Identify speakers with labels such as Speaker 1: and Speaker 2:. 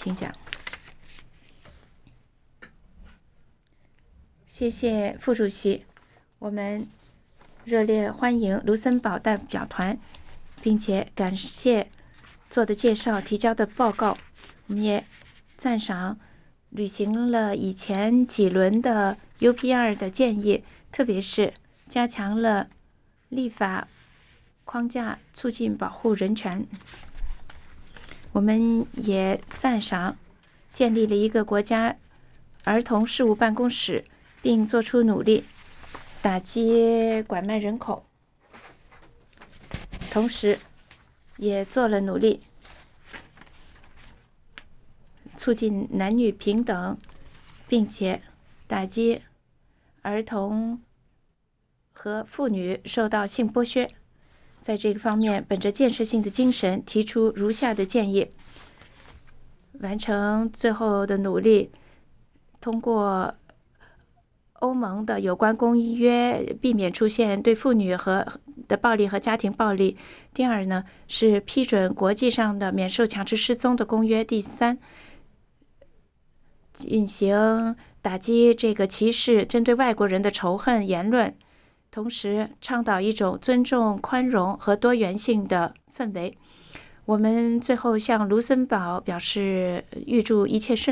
Speaker 1: 请讲。谢谢副主席，我们热烈欢迎卢森堡代表团，并且感谢做的介绍、提交的报告。我们也赞赏履行了以前几轮的 UPR 的建议，特别是加强了立法框架，促进保护人权。我们也赞赏建立了一个国家儿童事务办公室，并做出努力打击拐卖人口，同时也做了努力促进男女平等，并且打击儿童和妇女受到性剥削。在这个方面，本着建设性的精神，提出如下的建议：完成最后的努力，通过欧盟的有关公约，避免出现对妇女的暴力和家庭暴力。第二呢，是批准国际上的免受强制失踪的公约。第三，进行打击这个歧视、针对外国人的仇恨言论，同时倡导一种尊重、宽容和多元性的氛围。我们最后向卢森堡表示预祝一切顺利。